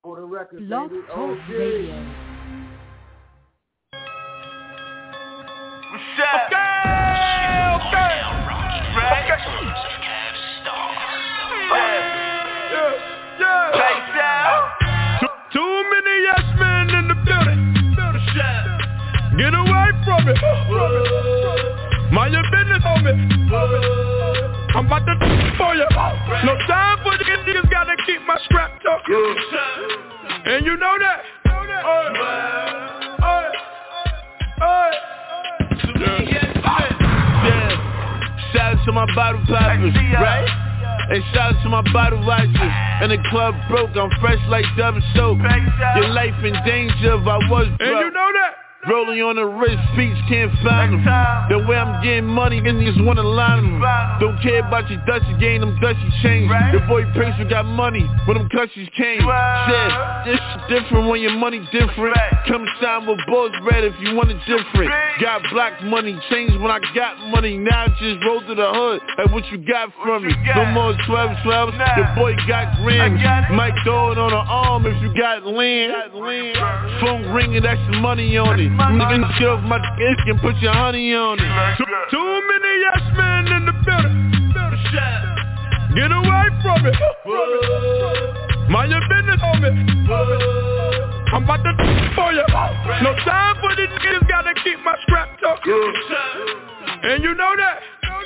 For the record, Blog baby. Talk OG. Radio. What's up? Okay. Right? Too many yes men in the building. Get away from it. Mind your business on me. I'm about to for you. No time for these niggas, gotta keep my strap tucked. And you know that. Shout out to my bottle poppers, right? And shout out to my bottle watchers. And the club broke, I'm fresh like double soap. Your life in danger if I was broke. And you know that. Rolling on the wrist, speech can't find them. The way I'm getting money, niggas wanna line them. Don't care about your dusty game, them dusty chains. Your boy Prince got money when them cushions came. Shit, this different when your money different. Come sign with Boss Red if you want it different. Got block money, changed when I got money. Now just roll to the hood, like what you got from me. No more 12-12s, your boy got grams. Might throw it on the arm if you got land. Phone ringing, that's the money on it. Nigga, get off my dick and put your honey on it. Too many yes men in the building. Get away from it. Mind your business on me. I'm about to for you. No time for these niggas, gotta keep my strap tucked. And you know that.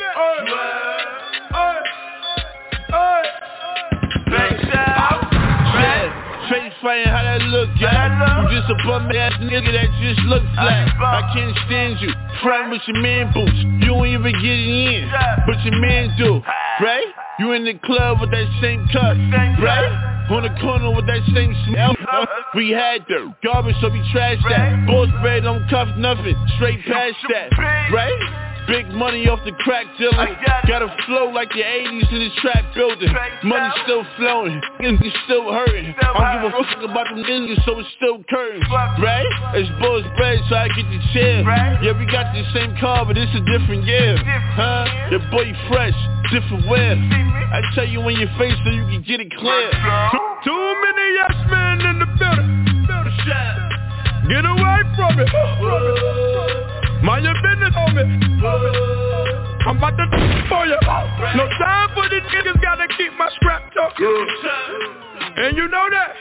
Face fighting, how that look, yeah? You just a bum ass nigga that just look flat. I can't stand you, frontin' with your man boots. You ain't even getting in, but your man do, right? You in the club with that same cut, right? On the corner with that same smell. We had dirt, garbage, so we trashed that. Boss bread don't cuff nothing, straight past that, right? Big money off the crack dealer. Got a flow like the 80s in this trap building. Money still flowing, niggas still hurting. I don't give a fuck about them niggas, so it's still curtains, right? It's Boss bread, so I get the chair. Yeah, we got the same car, but it's a different year. Huh? Your boy fresh, different wear. I tell you in your face so you can get it clear. Too many yes men in the building. Get away from it. Mind your business on me. I'm about to for you. No time for these niggas, gotta keep my strap tucked. And you know that.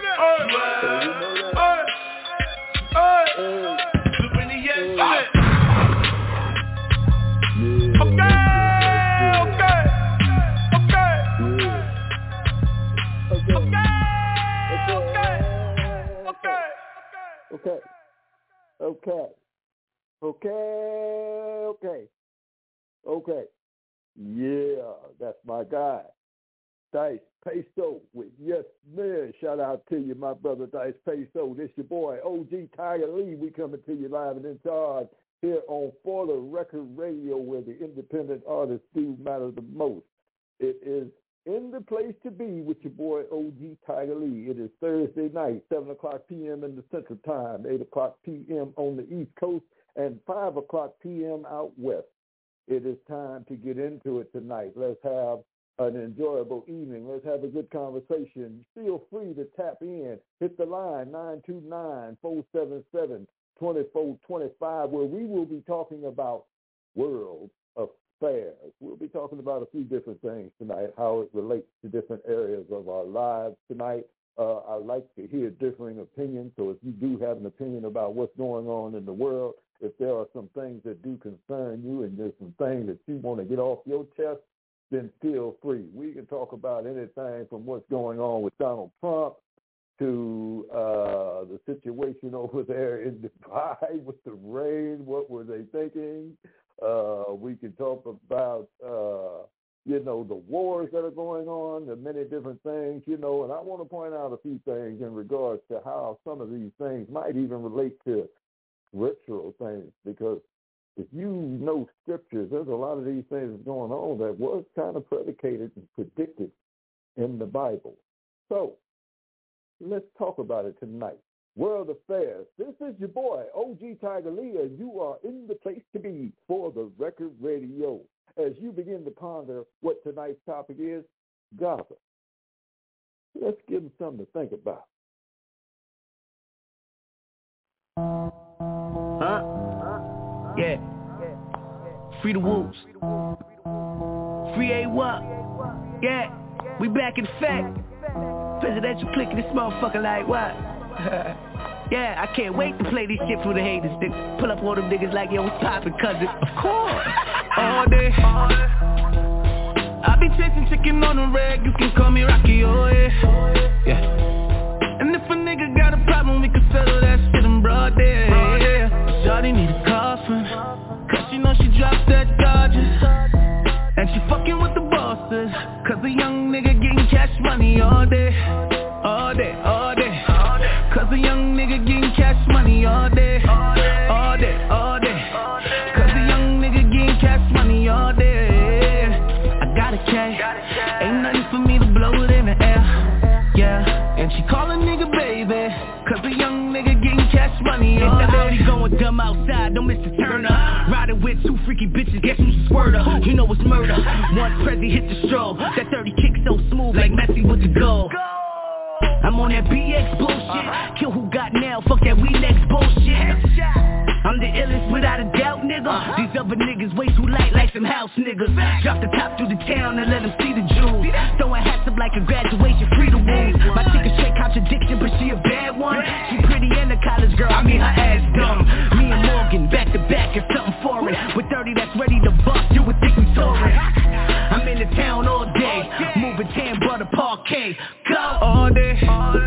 Okay. Yeah, that's my guy. Dice Peso with Yes Man. Shout out to you, my brother Dice Peso. This your boy, OG Tiger Lee. We coming to you live and in charge here on For the Record Radio, where the independent artists do matter the most. It is in the place to be with your boy, OG Tiger Lee. It is Thursday night, 7 o'clock p.m. in the Central Time, 8 o'clock p.m. on the East Coast, and 5 o'clock p.m. out west. It is time to get into it tonight. Let's have an enjoyable evening. Let's have a good conversation. Feel free to tap in. Hit the line, 929-477-2425, where we will be talking about world affairs. We'll be talking about a few different things tonight, how it relates to different areas of our lives tonight. I like to hear differing opinions, so if you do have an opinion about what's going on in the world, if there are some things that do concern you and there's some things that you want to get off your chest, then feel free. We can talk about anything from what's going on with Donald Trump to the situation over there in Dubai with the rain. What were they thinking? We can talk about, the wars that are going on, the many different things, and I want to point out a few things in regards to how some of these things might even relate to scriptural things, because if you know scriptures, there's a lot of these things going on that was kind of predicated and predicted in the Bible. So let's talk about it tonight. World Affairs. This is your boy, OG Tiger Lee, and you are in the place to be for the Record Radio. As you begin to ponder what tonight's topic is, Gaza. Let's give them something to think about. free the wolves. Free A-Wop. Yeah, we back in effect. Presidential clicking this motherfucker like what? Yeah, I can't wait to play this shit for the haters. They pull up all them niggas like, yo, what's poppin', cousin? Of course. All day. I be chasing chicken on the rag, you can call me Rocky, oh yeah. And if a nigga got a problem, we can settle that shit in broad day. Shawty need a coffin, cause she know she dropped that Dodgers. And she fucking with the bosses, cause the young nigga getting cash money all day. All day, all day. Cause the young nigga getting cash money all day. All day, all day. Cause the young nigga getting cash money all day. Got a K, ain't nothing for me to blow it in the air, yeah. And she call a nigga baby, cause the young nigga getting cash money all day. Audi going dumb outside, don't miss the Turner. Riding with two freaky bitches, guess who's a squirter? You know it's murder, once Prezi hit the stroll. That 30 kick so smooth like Messi with the goal. I'm on that BX bullshit, kill who got now, fuck that we next bullshit. I'm the illest without a doubt, nigga. These other niggas way too light like some house niggas. Drop the top through the town and let them see the jewels. Throwing hats up like a graduation, free the wounds. My chick is straight contradiction, but she a bad one. She pretty and a college girl, I mean her ass dumb. Me and Morgan, back to back is something foreign. With 30 that's ready to bust, you would think we touring. I'm in the town all day, moving tan butter parquet. Go all day.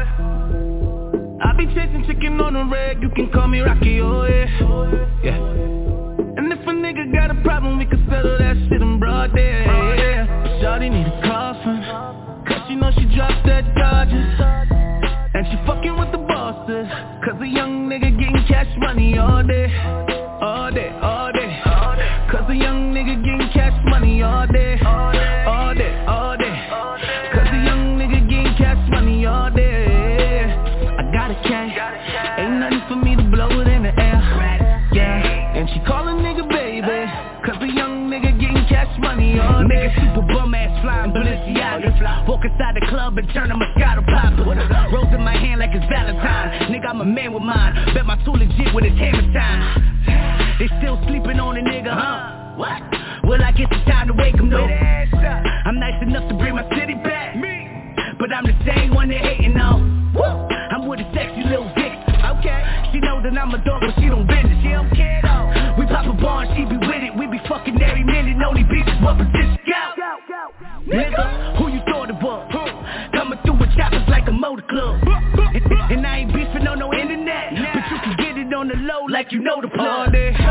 I be chasing chicken on the rag, you can call me Rocky, oh yeah. And if a nigga got a problem, we can settle that shit in broad day. But shawty need a coffin, cause she know she dropped that Dodgers. And she fucking with the bosses, cause the young nigga getting cash money all day. All day, all day. Cause the young nigga getting cash money all day. All day, all day. Cause the young nigga getting cash money all day. Got a K, ain't nothing for me to blow it in the air, yeah. And she call a nigga baby, cause the young nigga getting cash money all day. Nigga super bum ass flying Balenciaga, walk inside the club and turn a Moscato popper. Rose in my hand like it's Valentine, nigga I'm a man with mine, bet my tool legit when it's hammer time. They still sleeping on a nigga, huh? What? Well I guess it's time to wake them though. I'm nice enough to bring my city back, but I'm the same one they hating on. I'm with a sexy little bitch, okay. She know that I'm a dog, but she don't bend it. She don't care though. We pop a bar and she be with it. We be fucking every minute. Only bitches what position go. Nigga, who you thought it was? Coming through with choppers like a motor club. And I ain't beefing on no internet, but you can get it on the low like you know the plug.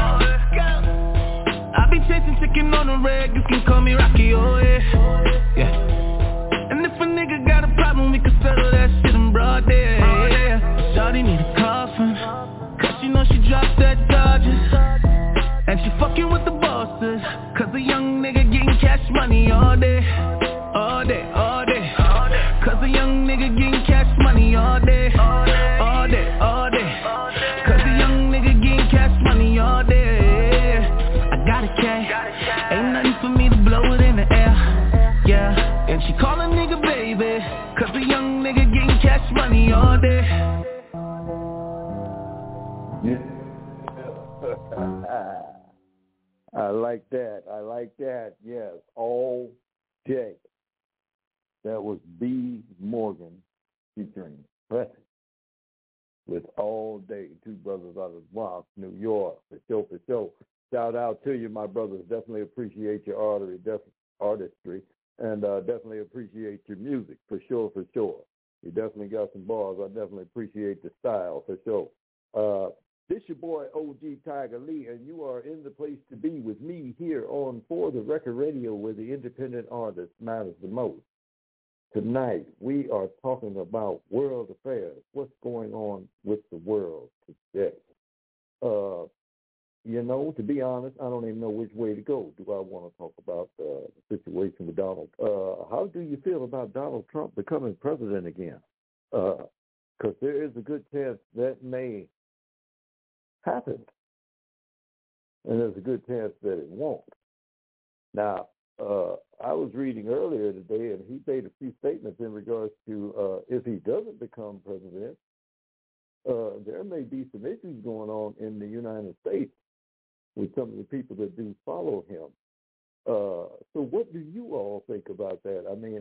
I be chasing chicken on the rag, you can call me Rocky, oh yeah. And if a nigga got a problem, we can settle that shit in broad day. Shawty need a coffin, cause she know she dropped that Dodgers. And she fucking with the bosses, cause the young nigga getting cash money all day. All day, all day. Cause the young nigga getting cash money all day. All day, all day. Cause the young nigga getting cash money all day. I got a K, ain't nothing for me to blow it in the air, yeah. And she call a nigga baby, cause the young nigga getting cash money all day. Yeah. I like that. I like that. Yes, all day. That was B. Morgan featuring Prezi with All Day. Two brothers out of Bronx, New York. For sure. Shout out to you, my brothers. Definitely appreciate your artistry. And definitely appreciate your music, for sure. You definitely got some bars. I definitely appreciate the style, for sure. This your boy, OG Tiger Lee, and you are in the place to be with me here on For the Record Radio, where the independent artist matters the most. Tonight, we are talking about world affairs, what's going on with the world today. To be honest, I don't even know which way to go. Do I want to talk about the situation with Donald? How do you feel about Donald Trump becoming president again? Because there is a good chance that may happen, and there's a good chance that it won't. Now, I was reading earlier today, and he made a few statements in regards to if he doesn't become president, there may be some issues going on in the United States with some of the people that do follow him. So what do you all think about that? I mean,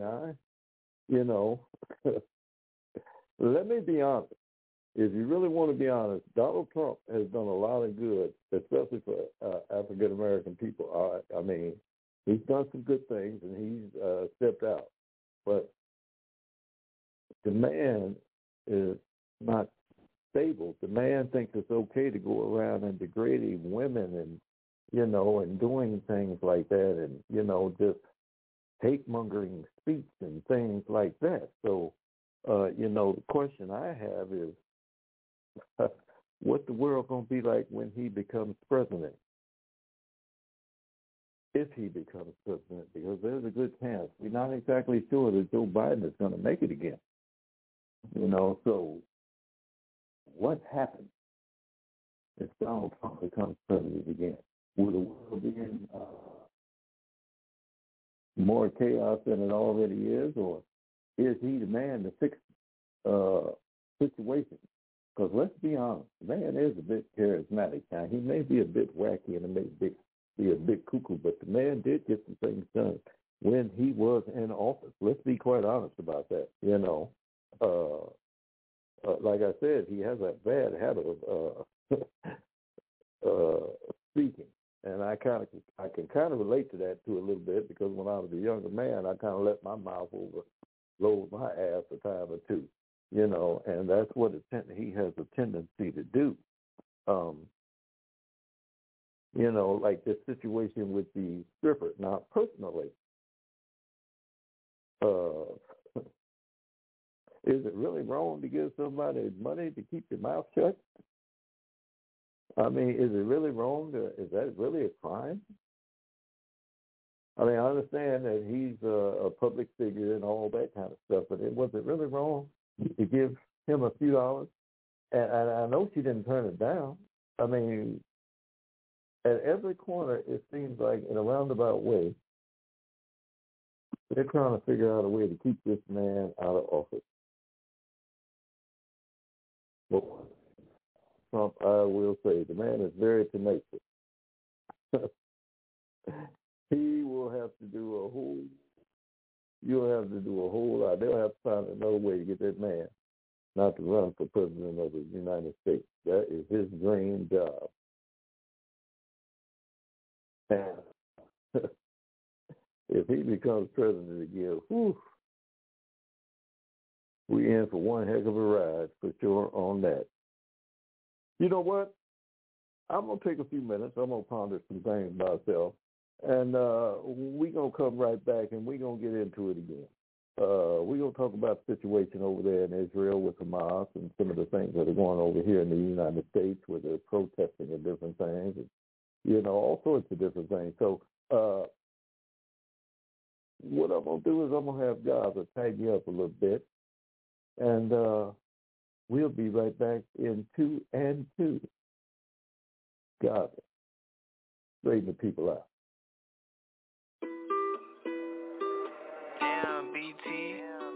let me be honest. If you really want to be honest, Donald Trump has done a lot of good, especially for African-American people. I mean, he's done some good things, and he's stepped out. But the man is not stable. The man thinks it's okay to go around and degrading women and, and doing things like that and, just hate-mongering speech and things like that. So, the question I have is, what's the world going to be like when he becomes president? If he becomes president, because there's a good chance. We're not exactly sure that Joe Biden is going to make it again. So what happens if Donald Trump becomes president again? Will the world be in more chaos than it already is, or is he the man to fix situations? Because let's be honest, the man is a bit charismatic. Now, he may be a bit wacky and may be a bit cuckoo, but the man did get some things done when he was in office. Let's be quite honest about that. Like I said, he has a bad habit of speaking, and I can kind of relate to that too a little bit, because when I was a younger man, I kind of let my mouth overload my ass a time or two. And that's what he has a tendency to do. Like this situation with the stripper. Now, personally, is it really wrong to give somebody money to keep your mouth shut? I mean, is it really wrong? Is that really a crime? I mean, I understand that he's a public figure and all that kind of stuff, but was it really wrong to give him a few dollars? And I know she didn't turn it down. I mean, at every corner, it seems like in a roundabout way, they're trying to figure out a way to keep this man out of office. Well, Trump, I will say, the man is very tenacious. You'll have to do a whole lot. They'll have to find another way to get that man not to run for president of the United States. That is his dream job. And if he becomes president again, we in for one heck of a ride for sure on that. You know what? I'm going to take a few minutes. I'm going to ponder some things myself. And we're going to come right back and we're going to get into it again. We're going to talk about the situation over there in Israel with Hamas and some of the things that are going over here in the United States where they're protesting and different things. And, all sorts of different things. So what I'm going to do is I'm going to have Gaza tag you up a little bit. And we'll be right back in 2 and 2. Gaza. Straighten the people out. Damn, BT.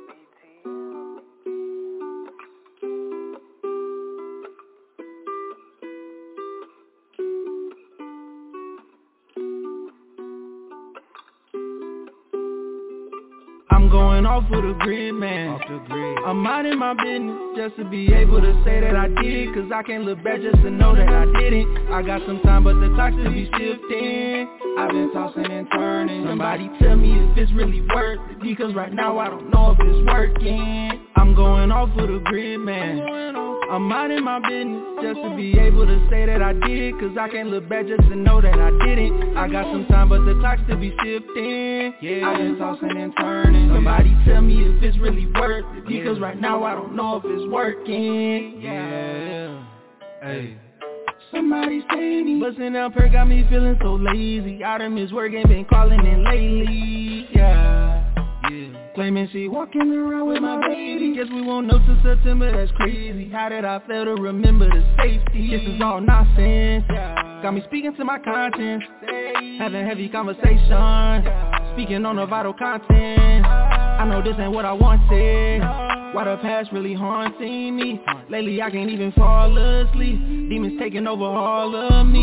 I'm going off of the grid, man. I'm minding my business just to be able to say that I did. Cause I can't look back just to know that I didn't. I got some time but the clock still be shifting. I've been tossing and turning. Somebody tell me if it's really worth it, because right now I don't know if it's working. I'm going off of the grid, man. I'm minding my business just to be able to say that I did. Cause I can't look back just to know that I didn't. I got some time but the clock still be shifting. I've been tossing and turning. Somebody tell me if it's really worth it, because right now I don't know if it's working. Hey. Somebody say me. Bustin' out perk got me feeling so lazy. Out of his work ain't been calling in lately. Claiming she walking around with my baby. Guess we won't know till September, that's crazy. How did I fail to remember the safety? This is all nonsense. Got me speaking to my conscience. Having heavy conversation. Speaking on the vital content. I know this ain't what I wanted. Why the past really haunting me? Lately I can't even fall asleep. Demons taking over all of me.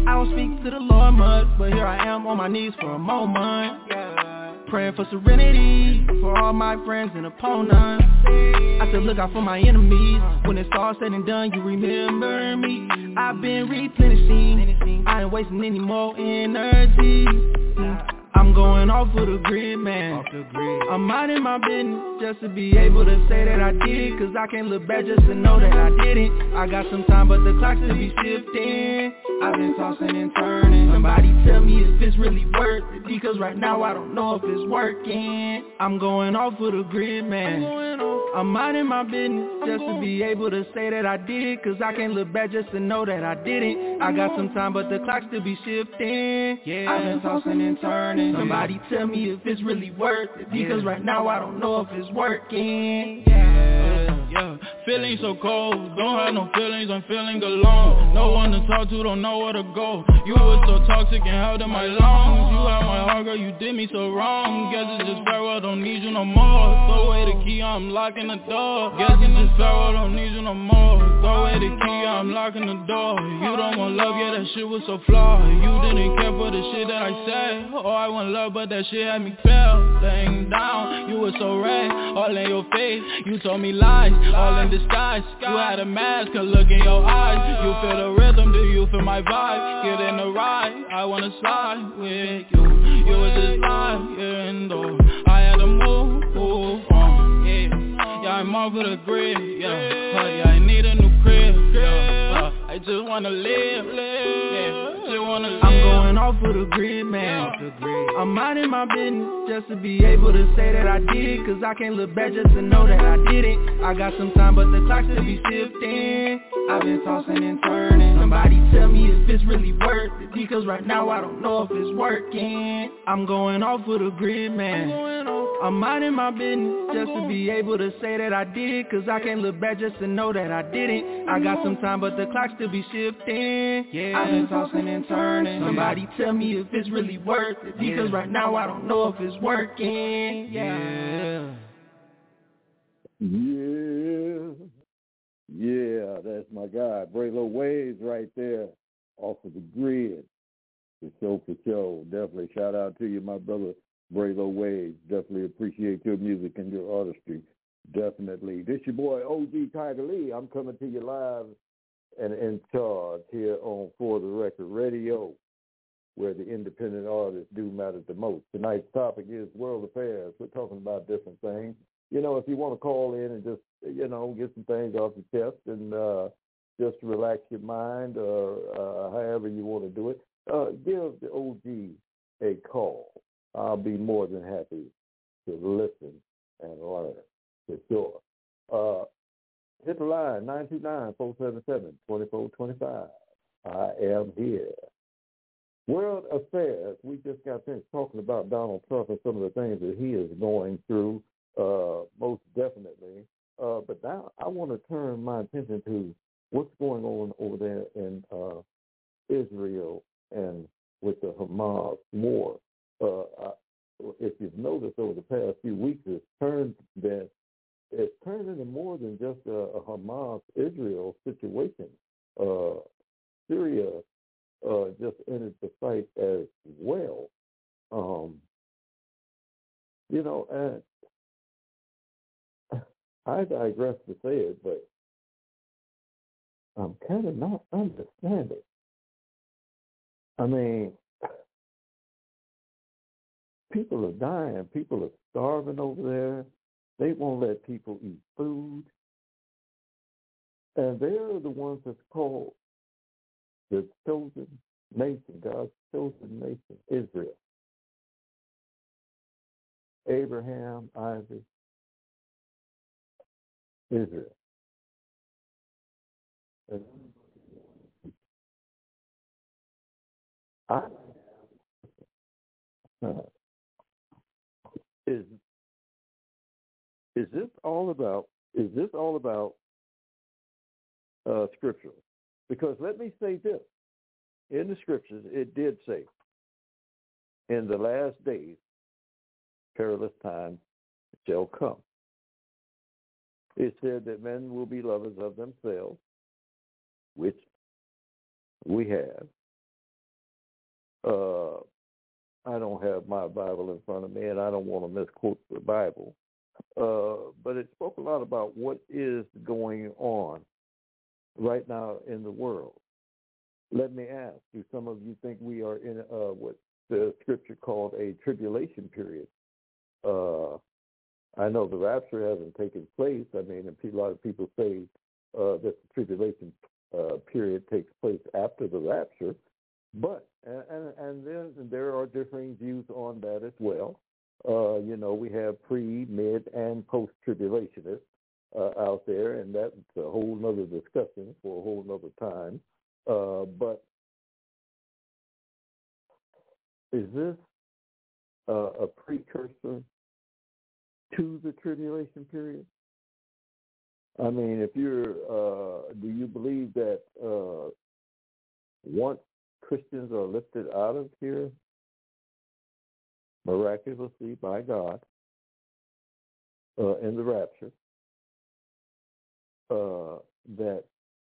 I don't speak to the Lord much, but here I am on my knees for a moment. Praying for serenity for all my friends and opponents. I said look out for my enemies. When it's all said and done, you remember me. I've been replenishing, I ain't wasting any more energy. I'm going off with a grid, man. I'm minding my business just to be able to say that I did it. Cause I can't look back just to know that I did it. I got some time but the clock still be shifting. I've been tossing and turning. Somebody tell me if it's really worth it, because right now I don't know if it's working. I'm going off with a grid, man. I'm minding my business just to be able to say that I did it. Cause I can't look back just to know that I did it. I got some time but the clock still be shifting. I've been tossing and turning. Somebody tell me if it's really worth it, because right now I don't know if it's working. Feeling so cold, don't have no feelings, I'm feeling alone. No one to talk to, don't know where to go. You were so toxic and held in my lungs. You had my heart, girl, you did me so wrong. Guess it's just farewell, don't need you no more. Throw away the key, I'm locking the door. Guess it's just farewell, don't need you no more. Throw away the key, I'm locking the door. You don't want love, yeah, that shit was so flawed. You didn't care for the shit that I said. Oh, I want love, but that shit had me fail. Laying down, you were so red, all in your face. You told me lies, all in disguise. You had a mask, could look in your eyes. You feel the rhythm, do you feel my vibe? Get in the ride, I wanna slide with you. You was just lying though, I had to move on, yeah, I'm off of the grid, yeah, I need a new crib, yeah, I just wanna live, yeah, just wanna live. I'm going off with a grid, man. I'm minding my business just to be able to say that I did it. Cause I can't look back just to know that I did it. I got some time but the clock still be shifting. I've been tossing and turning. Somebody tell me if it's really worth it, because right now I don't know if it's working. I'm going off with a grid, man. I'm minding my business just to be able to say that I did it. Cause I can't look back just to know that I did it. I got some time but the clock still be shifting. I've been tossing and turning. Somebody tell me if it's really worth it, because right now I don't know if it's working. Yeah, that's my guy, Braylo Waves right there, off of the grid. For show. Definitely shout out to you, my brother, Braylo Waves. Definitely appreciate your music and your artistry. Definitely. This your boy, OG Tiger Lee. I'm coming to you live and in charge here on For the Record Radio, where the independent artists do matter the most. Tonight's topic is world affairs. We're talking about different things. You know, if you want to call in and just, you know, get some things off your chest and just relax your mind or however you want to do it, give the OG a call. I'll be more than happy to listen and learn, for sure. Hit the line, 929-477-2425. I am here. World affairs. We just got finished talking about Donald Trump and some of the things that he is going through, most definitely. But now I want to turn my attention to what's going on over there in Israel and with the Hamas war. If you've noticed over the past few weeks, it's turned into more than just a Hamas-Israel situation. Syria just entered the fight as well. You know, and I digress to say it, but I'm kind of not understanding. I mean, people are dying. People are starving over there. They won't let people eat food. And they're the ones that's called the chosen nation, God's chosen nation, Israel. Abraham, Isaac, Israel. And is this all about scriptural? Because let me say this. In the scriptures, it did say, in the last days, perilous times shall come. It said that men will be lovers of themselves, which we have, I don't have my Bible in front of me, and I don't want to misquote the Bible. But it spoke a lot about what is going on right now in the world. Let me ask, do some of you think we are in what the scripture called a tribulation period? I know the rapture hasn't taken place. I mean, a lot of people say that the tribulation period takes place after the rapture. But, and then there are differing views on that as well. We have pre, mid, and post-tribulationists out there, and that's a whole nother discussion for a whole nother time. But is this a precursor to the tribulation period? I mean, if you're, do you believe that once Christians are lifted out of here miraculously by God in the rapture, that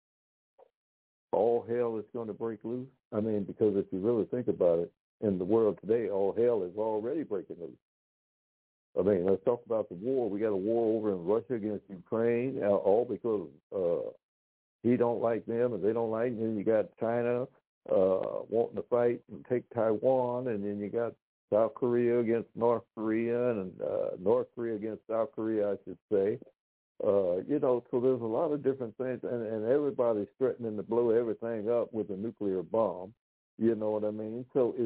all hell is going to break loose? I mean, because if you really think about it, in the world today, all hell is already breaking loose. I mean, let's talk about the war. We got a war over in Russia against Ukraine, all because he don't like them and they don't like him. And you got China wanting to fight and take Taiwan, and then you got South Korea against North Korea, and North Korea against South Korea, I should say. So there's a lot of different things, and everybody's threatening to blow everything up with a nuclear bomb. You know what I mean? So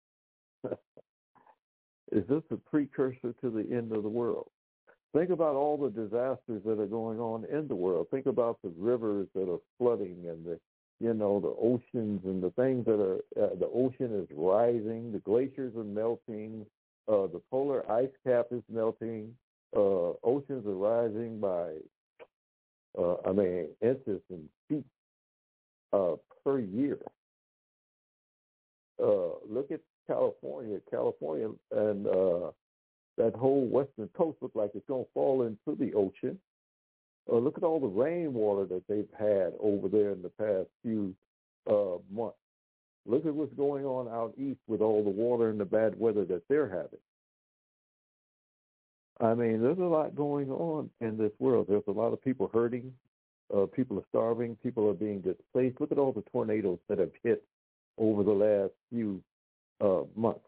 is this a precursor to the end of the world? Think about all the disasters that are going on in the world. Think about the rivers that are flooding and the oceans and the things that are, the ocean is rising, the glaciers are melting, the polar ice cap is melting, oceans are rising by, inches and feet per year. Look at California and that whole western coast looks like it's going to fall into the ocean. Look at all the rainwater that they've had over there in the past few months. Look at what's going on out east with all the water and the bad weather that they're having. I mean, there's a lot going on in this world. There's a lot of people hurting. People are starving. People are being displaced. Look at all the tornadoes that have hit over the last few months.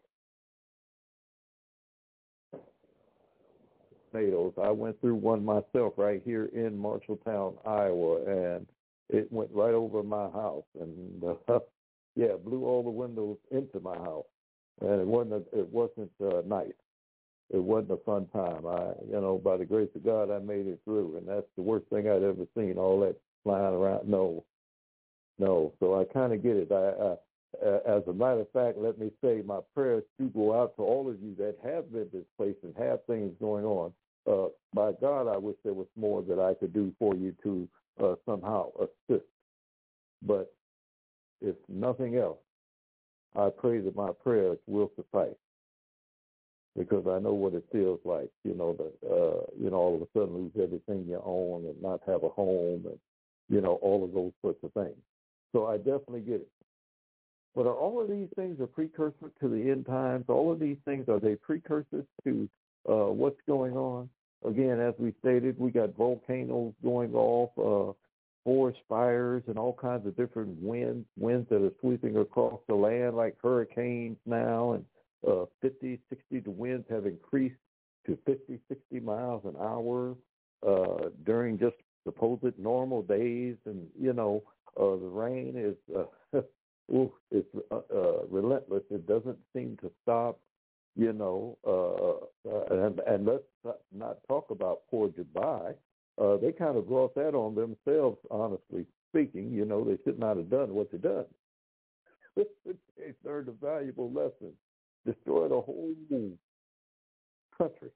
Tornadoes. I went through one myself right here in Marshalltown, Iowa, and it went right over my house, and blew all the windows into my house. And it wasn't nice. It wasn't a fun time. By the grace of God, I made it through, and that's the worst thing I'd ever seen. All that flying around. No. So I kind of get it. As a matter of fact, let me say my prayers do go out to all of you that have been displaced and have things going on. By God, I wish there was more that I could do for you to somehow assist. But if nothing else, I pray that my prayers will suffice, because I know what it feels like, all of a sudden lose everything you own and not have a home and, all of those sorts of things. So I definitely get it. But are all of these things a precursor to the end times? All of these things, are they precursors to what's going on? Again, as we stated, we got volcanoes going off, forest fires, and all kinds of different winds that are sweeping across the land like hurricanes now, and 50, 60, the winds have increased to 50, 60 miles an hour during just supposed normal days. And, the rain is it's relentless. It doesn't seem to stop, and let's not talk about poor Dubai. They kind of brought that on themselves, honestly speaking. They should not have done what they done. They learned a valuable lesson. Destroyed a whole country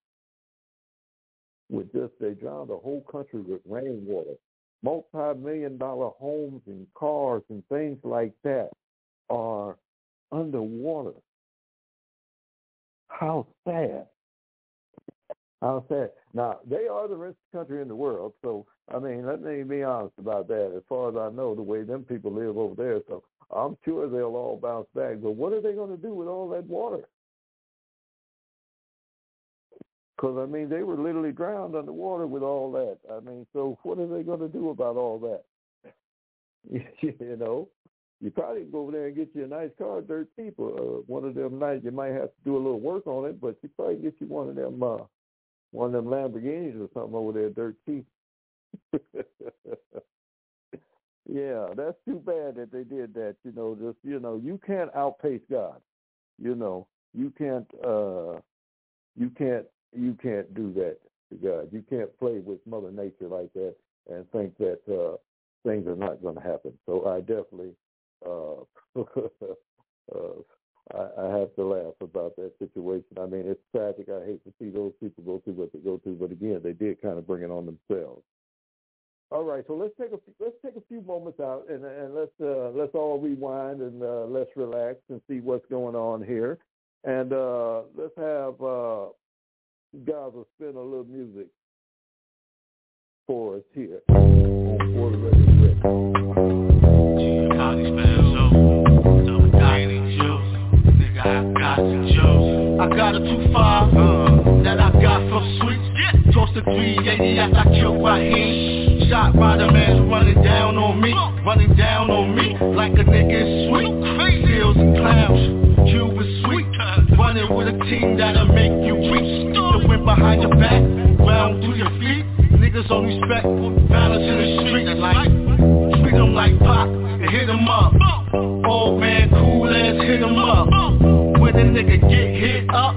they drowned the whole country with rainwater. Multi-million-dollar homes and cars and things like that are underwater. How sad. How sad. Now, they are the richest country in the world, so I mean, let me be honest about that. As far as I know, the way them people live over there, so I'm sure they'll all bounce back. But what are they going to do with all that water? Because, I mean, they were literally drowned underwater with all that. I mean, so what are they going to do about all that? You know, you probably can go over there and get you a nice car, dirt cheap, one of them nice. You might have to do a little work on it, but you probably get you one of them Lamborghinis or something over there, dirt cheap. Yeah, that's too bad that they did that. You know, just you can't outpace God. You know, you can't do that to God. You can't play with Mother Nature like that and think that things are not going to happen. So I definitely, I have to laugh about that situation. I mean, it's tragic. I hate to see those people go through what they go through, but again, they did kind of bring it on themselves. All right, so let's take a few moments out and let's all rewind and let's relax and see what's going on here, and let's have Gaza spin a little music for us here on Border Radio. I got a 2-5 that I got from Sweet. Toast to 380 after I killed Raheem. Shot Rider man running down on me like a nigga is sweet. Seals and clowns, Cuban sweet. Running with a team that'll make you weak. The wind behind your back, round through your feet. Niggas on respect, balance in the street. Like treat them like Pac and hit them up. Old man cool ass hit them up. When a nigga get hit up,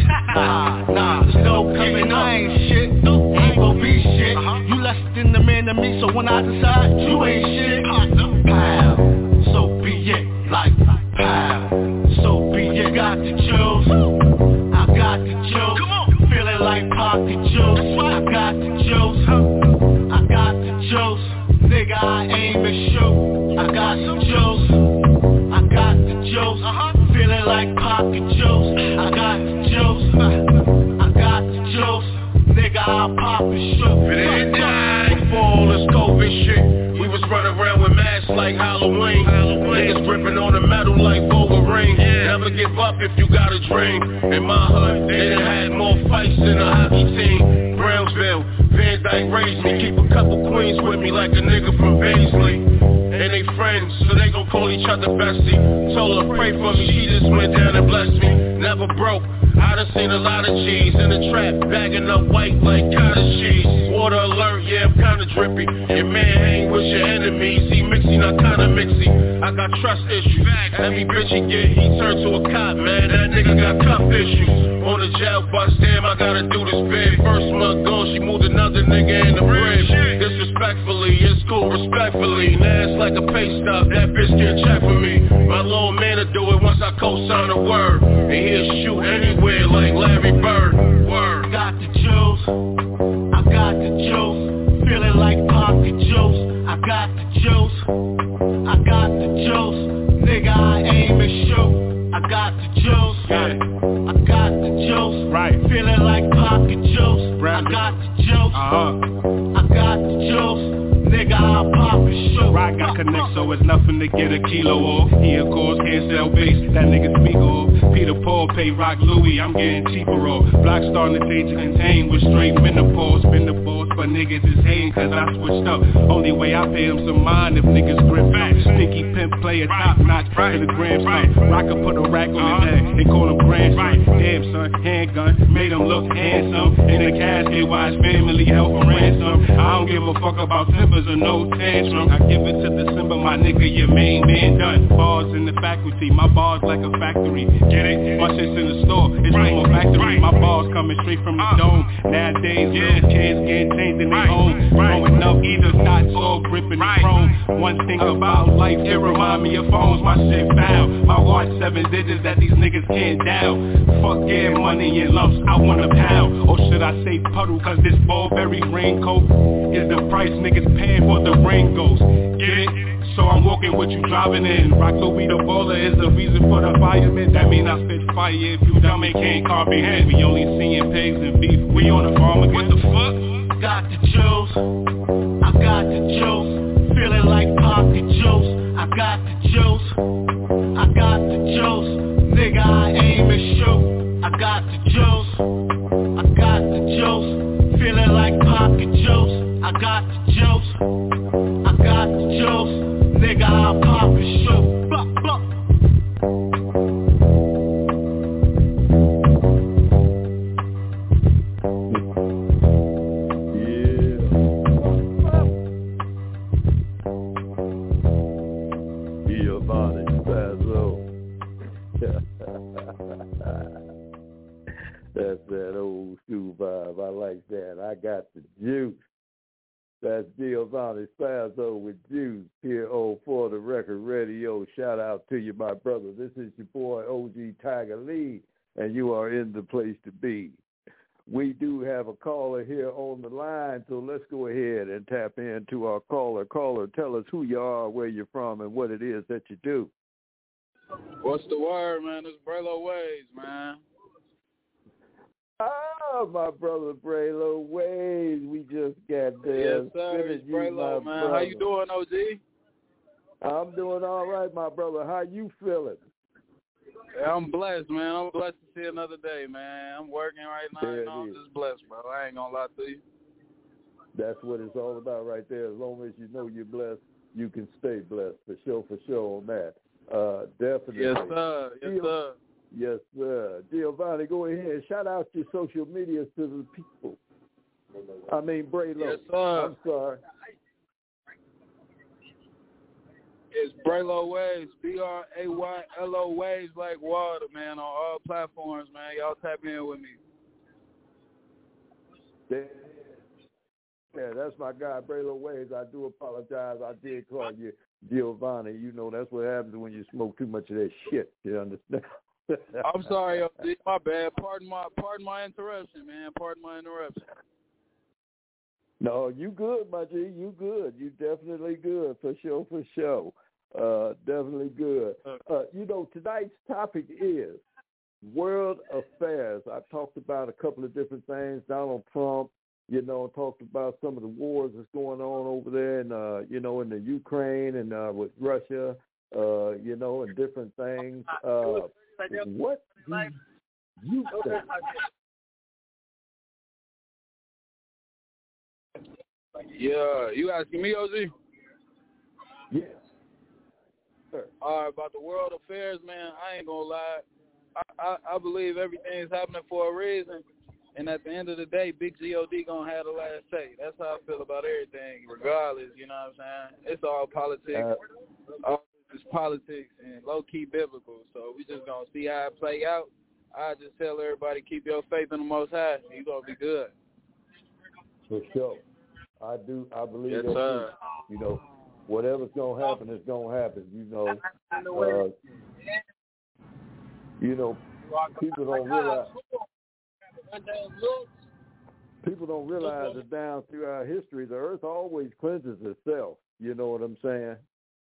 nah, there's no coming up. I ain't shit, ain't gon' be shit. You less than the man to me, so when I decide you ain't shit, pow, so be it. Like pow, so be it. Got the juice, I got the juice. Feeling like pocket juice, I got the juice, I got the juice. Nigga, I aim and shoot, I got some juice, I got the juice. Feeling like pocket juice, I got the juice, I got the juice. Nigga, I'll pop and shoot. Before all this COVID shit, we was running around with masks like Halloween. Niggas gripping on the metal like Wolverine. Never give up if you got a dream. In my hood, they done had more fights than a hockey team. Brownsville, Van Dyke raised me. Keep a couple queens with me like a nigga from Baisley. And they friends, so they gon' call each other bestie. Told her pray for me, she just went down and blessed me. Never broke, I done seen a lot of G's in the trap, bagging up white like cottage cheese. Water alert, yeah, I'm kinda drippy. Your man hang with your enemies, he mixy, not kinda mixy. I got trust issues, every bitch he get, he turn to a cop, man, that nigga got cuff issues. On the jail bus, damn, I gotta do this big. First month gone, she moved another nigga in the bridge. Disrespectfully, it's cool, respectfully. Now it's like a pay stub, that bitch can't check for me. My little man'll do it once I co-sign a word. And he'll shoot anywhere like Larry Bird. Word. Got the juice, I got the juice. Feeling like pocket juice, I got the juice, I got the juice. Nigga, I aim and shoot, I got the juice, I got the juice. Right. Feeling like pocket juice, I got the juice, I got the juice. Nigga, I'll pop and shoot. Rock got connect, so it's nothing to get a kilo off. He of course can't sell bass, that nigga speak off. Peter Paul pay Rock Louis, I'm getting cheaper off. Block starting to change and contain with straight menopause. Been the boss, but niggas is hating cause I switched up. Only way I pay them some mind if niggas grip back. Stinky pimp player top notch to the gram son. Rock could put a rack on his head, they call him grandson. Damn son, handgun, made him look handsome. In the casket, why his family held for ransom. I don't give a fuck about timbers or no tantrum. I give it to December, my nigga, your main man done. Bars in the faculty, my bars like a factory. Get it? My shit's in the store, it's from a factory. My bars coming straight from the dome. Nowadays, little kids getting changed in their home. Growing up, either shots or gripping the chrome. One thing about life, it remind me of phones. My shit foul. My watch 7 digits that these niggas can't dial. Fuck yeah, money in lumps, I want a pound. Or should I say puddle, cause this Burberry raincoat is the price niggas paying for the rain ghost. Get it? So I'm walking with you driving in. Rock Louis the baller is the reason for the fireman. That mean I spit fire if you dumb and can't comprehend. We only seeing pigs and beef, we on the farm again. What the fuck? Got the juice, juice, feeling like pocket juice. I got the juice, I got the juice. Nigga, I aim and shoot. I got the juice, I got the juice, feeling like pocket juice. I got the juice, I got the juice. Nigga, I pop and shoot. Buck, buck. That's that old school vibe. I like that. I got the juice. That's Giovanni Spazzo with Juice here on For the Record Radio. Shout out to you, my brother. This is your boy, OG Tiger Lee, and you are in the place to be. We do have a caller here on the line, so let's go ahead and tap into our caller. Caller, tell us who you are, where you're from, and what it is that you do. What's the word, man? It's Braylo Waves, man. Ah, my brother Braylo Waves. We just got there. Yes, sir. It's Braylo, man. Brother. How you doing, OG? I'm doing all right, my brother. How you feeling? Yeah, I'm blessed, man. I'm blessed to see another day, man. I'm working right now. You know, I'm just blessed, bro. I ain't gonna lie to you. That's what it's all about right there. As long as you know you're blessed, you can stay blessed. For sure on that. Definitely. Yes, sir. Yes, sir. Yes, sir. Giovanni, go ahead. Shout out your social medias to the people. I mean, Braylo. Yes, sir. I'm sorry. It's Braylo Waves, Braylo Waves like water, man, on all platforms, man. Y'all tap in with me. Yeah, that's my guy, Braylo Waves. I do apologize. I did call you Giovanni. You know, that's what happens when you smoke too much of that shit. You understand? I'm sorry, my bad. Pardon my interruption, man. Pardon my interruption. No, you good, my G. You good. You definitely good, for sure. Definitely good. You know, tonight's topic is world affairs. I talked about a couple of different things. Donald Trump, you know, talked about some of the wars that's going on over there in, you know, in the Ukraine and with Russia, you know, and different things. What do you think? Yeah, you asking me, OG? Yes. Sure. All right, about the world affairs, man, I ain't gonna lie. I believe everything is happening for a reason, and at the end of the day, Big G.O.D. gonna have the last say. That's how I feel about everything, regardless, you know what I'm saying? It's all politics. All it's politics and low-key biblical, so we just gonna see how it play out. I just tell everybody, keep your faith in the Most High. You gonna be good. For sure. I believe yes, that sir. You know, whatever's gonna happen is gonna happen. You know, people don't realize. People don't realize that down through our history, the earth always cleanses itself. You know what I'm saying?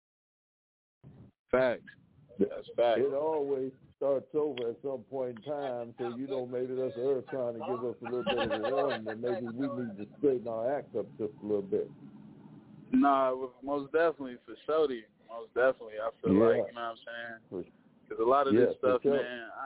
Facts. That's facts. It always starts over at some point in time. So, you know, maybe that's the earth trying to give us a little bit of a warning, and maybe we need to straighten our act up just a little bit. Nah, most definitely, for sure. Most definitely. I feel like, you know what I'm saying? Because a lot of this stuff, man,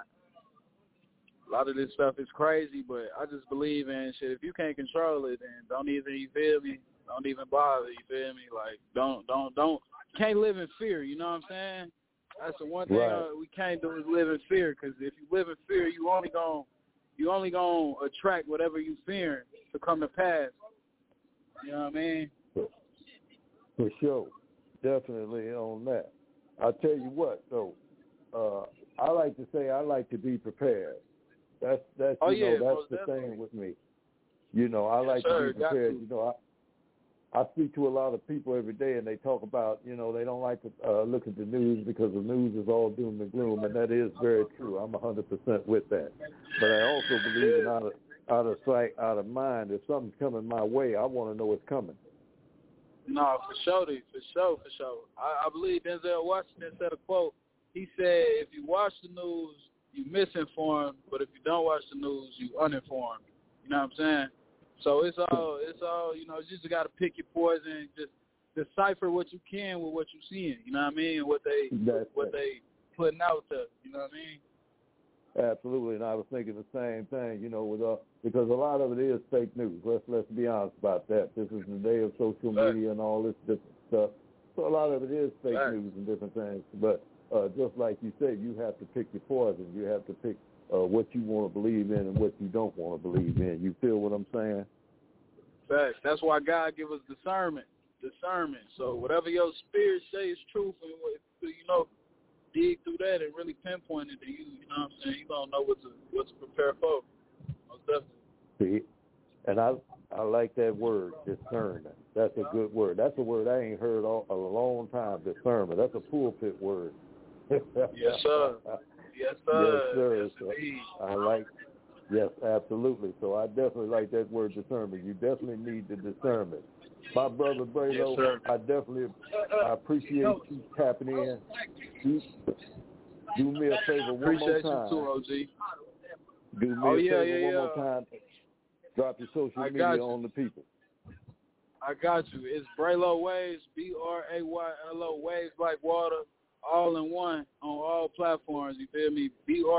a lot of this stuff is crazy, but I just believe in shit. If you can't control it, then don't even, you feel me? Don't even bother, you feel me? Like, don't, can't live in fear, you know what I'm saying? That's the one thing we can't do is live in fear, because if you live in fear, you only gonna attract whatever you fearing to come to pass. You know what I mean? For sure. Definitely on that. I'll tell you what, though. I like to say I like to be prepared. That's that's the thing with me. You know, I like to be prepared. You know, I speak to a lot of people every day, and they talk about, you know, they don't like to look at the news because the news is all doom and gloom, and that is very true. I'm 100% with that. But I also believe in out of sight, out of mind. If something's coming my way, I want to know it's coming. No, for sure. I believe Denzel Washington said a quote. He said, if you watch the news, you misinformed, but if you don't watch the news, you uninformed. You know what I'm saying? So it's all, you know, you just got to pick your poison. decipher what you can with what you seeing. You know what I mean? What they putting out there. You know what I mean? Absolutely, and I was thinking the same thing, because a lot of it is fake news. Let's be honest about that. This is the day of social media and all this different stuff. So a lot of it is fake news and different things. But just like you said, you have to pick your poison. You have to pick what you want to believe in and what you don't want to believe in. You feel what I'm saying? Facts. That's why God give us discernment. So whatever your spirit say is truth, and dig through that and really pinpoint it to you. You know what I'm saying? You don't know what to prepare for. Most definitely. See, and I like that word, discernment. That's a good word. That's a word I ain't heard a long time. Discernment. That's a pulpit word. Yes, sir. Yes, sir. Yes, sir. Yes, absolutely. So I definitely like that word, discernment. You definitely need the discernment. My brother Braylo, yes, I appreciate you tapping in. Do me a favor one more time. Appreciate you too, OG. Do me a favor one more time. Drop your social media on the people. I got you. It's Braylo Waves, BRAYLO Waves like water, all in one on all platforms. You feel me?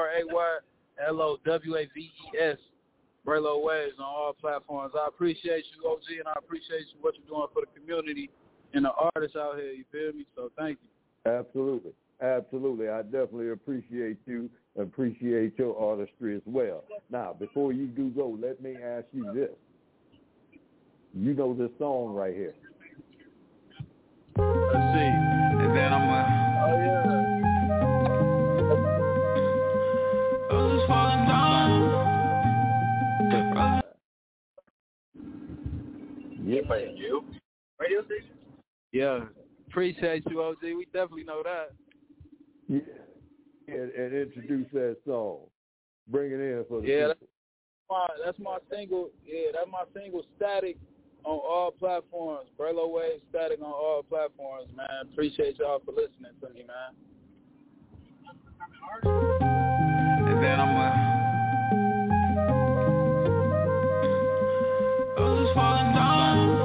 BRAYLOWAVES. Braylo Waves on all platforms. I appreciate you, OG, and I appreciate you what you're doing for the community and the artists out here. You feel me? So thank you. Absolutely. I definitely appreciate you and appreciate your artistry as well. Now, before you do go, let me ask you this. You know this song right here. Let's see. And then I'm just falling down. Yeah. You? Radio station? Yeah. Appreciate you, OG. We definitely know that. Yeah. And introduce that song. Bring it in for the people. That's my single. Yeah, that's my single, Static, on all platforms. Braylo Waves, Static on all platforms, man. Appreciate y'all for listening to me, man. And then I'm Roses falling down.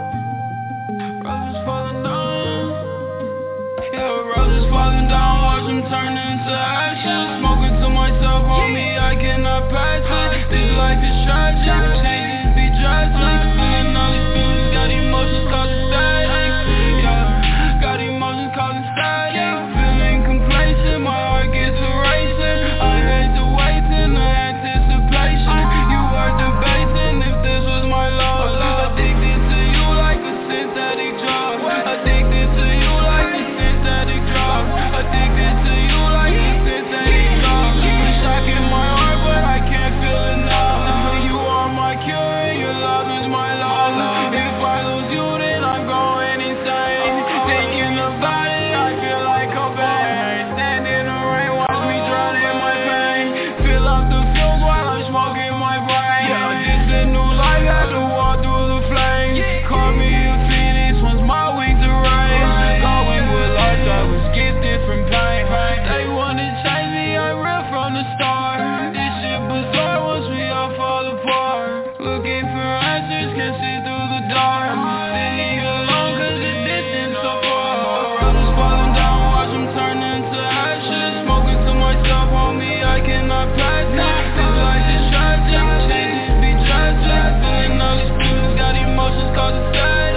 Yeah, roses falling down. Watch them turn into ashes. Smoking to myself, homie, I cannot pass it. This life is tragic. Changes be drastic. Feeling all these feelings. Got emotions causing static. Yeah, got emotions causing static. Feeling complacent. My heart gets erasing. I hate the waiting, the anticipation. You are debating if this was my love. Addicted to you like a synthetic drug. Addicted to you like a synthetic drug. Addicted to you like a synthetic drug. It's shocking my heart, but I can't feel enough. You are my cure and your love is my love. If I lose you, then I'm going insane. Thinking about it, I feel like Cobain. Stand in the rain, watch me drown in my pain. Fill up the fumes while I'm smoking my brain. It's a new life, had to walk through the flames. Call me a phoenix once my wings are raised. Going with life, I was gifted from pain. They wanna change me, I real from the start. This shit bizarre once we all fall apart. Looking for answers, can't see through the dark. Then leave alone cause the distance so far. Roses falling down, watch them turn into ashes. Smoking to myself, homie, I cannot pass it. This life is tragic, changes be drastic. Feeling all these feelings, got emotions causing static.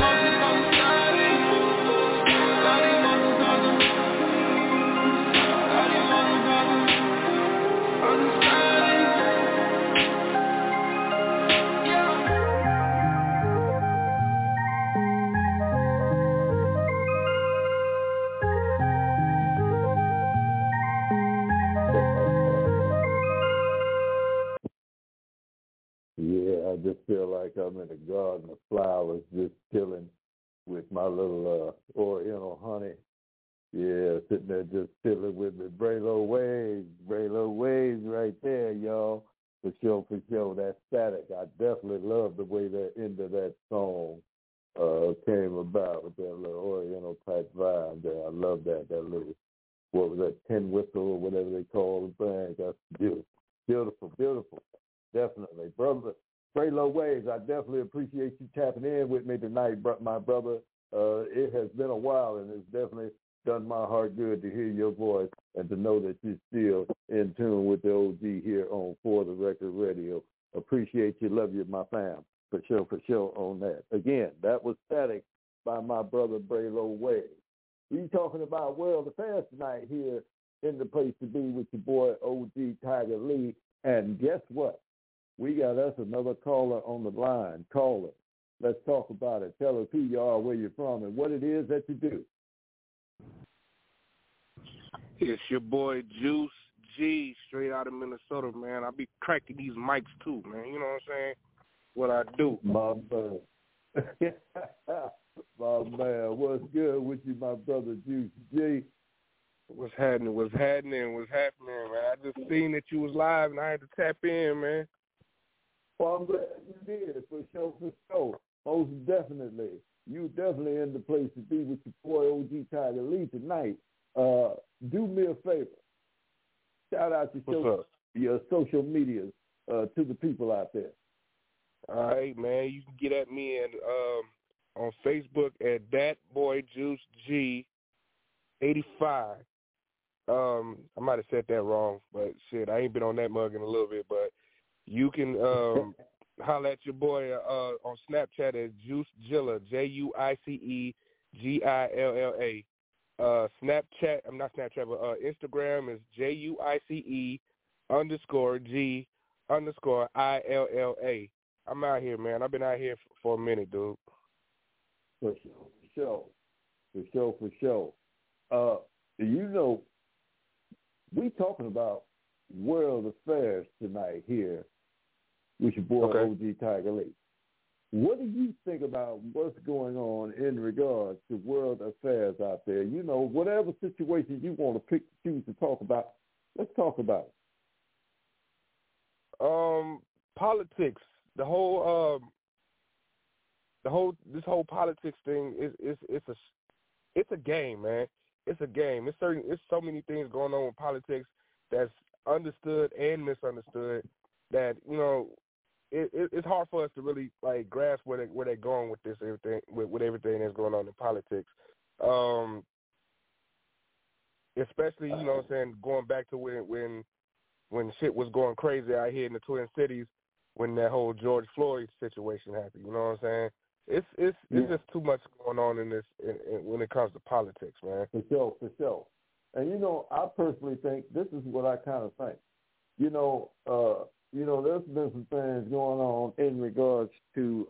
Yeah, I just feel like I'm in a garden of flowers just chilling with my little Oriental honey. Yeah, sitting there just chilling with me. Braylo Waves right there, y'all. For sure, that Static. I definitely love the way that end of that song came about with that little Oriental type vibe there. I love that little, what was that, tin whistle or whatever they call the thing. That's beautiful. Definitely. Brother, Braylo Waves, I definitely appreciate you tapping in with me tonight, my brother. It has been a while, and it's definitely done my heart good to hear your voice and to know that you're still in tune with the OG here on For the Record Radio. Appreciate you, love you, my fam. For sure on that. Again, that was Static by my brother Braylo Way. We talking about world affairs tonight here in the place to be with your boy OG Tiger Lee. And guess what? We got us another caller on the line. Caller, let's talk about it. Tell us who you are, where you're from, and what it is that you do. It's your boy Juice G, straight out of Minnesota, man. I be cracking these mics too, man. You know what I'm saying? What I do. My man. My man. What's good with you, my brother Juice G? What's happening, man? I just seen that you was live, and I had to tap in, man. Well, I'm glad you did, for sure. Most definitely. You definitely in the place to be with your boy OG Tiger Lee tonight. Do me a favor. Shout out your social medias to the people out there. All right, man. You can get at me on Facebook at thatboyjuiceg85. I might have said that wrong, but shit, I ain't been on that mug in a little bit. But you can holler at your boy on Snapchat at JuiceGilla, JuiceGilla. Snapchat, I'm not Snapchat, but Instagram is JuiceG_ILLA. I'm out here, man. I've been out here for a minute, dude. For sure. You know, we talking about world affairs tonight here with your boy OG Tiger Lee. What do you think about what's going on in regards to world affairs out there? You know, whatever situation you want to choose to talk about, let's talk about it. Politics. This whole politics thing it's a game, man. It's a game. It's so many things going on with politics that's understood and misunderstood that, you know, it's hard for us to really like grasp where they're going with this everything with everything that's going on in politics. Especially, you know what I'm saying, going back to when shit was going crazy out here in the Twin Cities when that whole George Floyd situation happened. You know what I'm saying? It's just too much going on in this when it comes to politics, man. For sure. And you know, I personally think this is what I kind of think. You know, there's been some things going on in regards to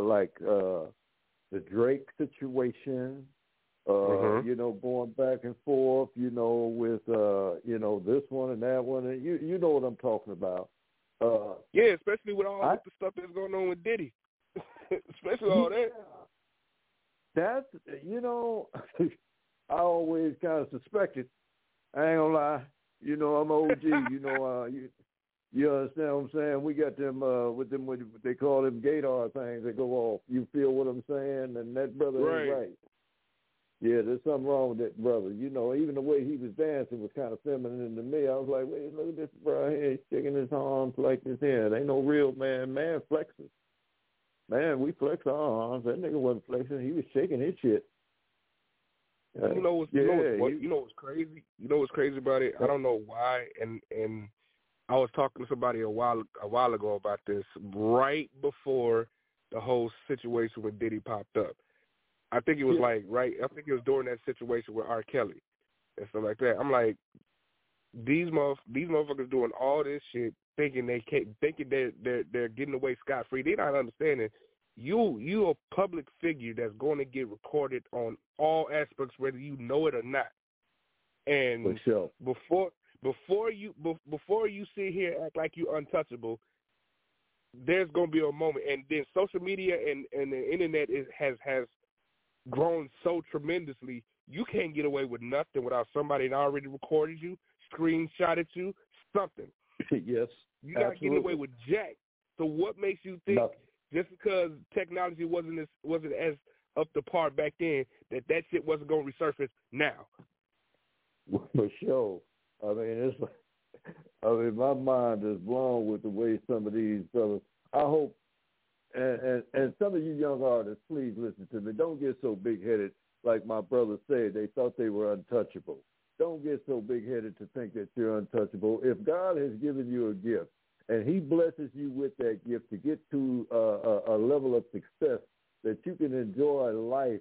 the Drake situation. You know, going back and forth. You know, with this one and that one. And you know what I'm talking about. Yeah, especially with all the stuff that's going on with Diddy. Especially all that. That's, you know, I always kind of suspected. I ain't gonna lie. You know, I'm OG. You know, you understand what I'm saying? We got them with they call them gaydar things that go off. You feel what I'm saying? And that brother is right. Yeah, there's something wrong with that brother. You know, even the way he was dancing was kind of feminine to me. I was like, wait, look at this bro here. He's shaking his arms like this here. It ain't no real man. Man flexes. Man, we flex our arms. That nigga wasn't flexing. He was shaking his shit. You know what's crazy? You know what's crazy about it? I don't know why. And I was talking to somebody a while ago about this right before the whole situation with Diddy popped up. I think it was I think it was during that situation with R. Kelly and stuff like that. I'm like, these motherfuckers doing all this shit, thinking they're getting away scot free. They're not understanding. You a public figure that's going to get recorded on all aspects, whether you know it or not. And before you sit here and act like you're untouchable, there's going to be a moment. And then social media and the internet has grown so tremendously, you can't get away with nothing without somebody that already recorded you, screenshotted you, something. Yes, you got to get away with jack. So what makes you think just because technology wasn't as up to par back then that shit wasn't going to resurface now? For sure. My mind is blown with the way some of these brothers. I hope And some of you young artists, please listen to me. Don't get so big-headed. Like my brother said, they thought they were untouchable. Don't get so big-headed to think that you're untouchable. If God has given you a gift and he blesses you with that gift to get to a level of success that you can enjoy life,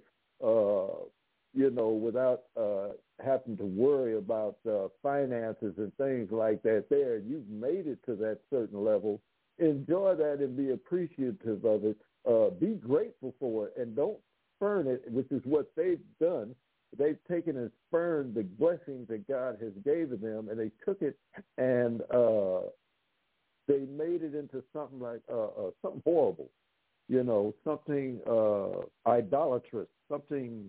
without having to worry about finances and things like that there, you've made it to that certain level. Enjoy that and be appreciative of it. Be grateful for it and don't spurn it, which is what they've done. They've taken and spurned the blessings that God has given them, and they took it and they made it into something like something horrible, something idolatrous, something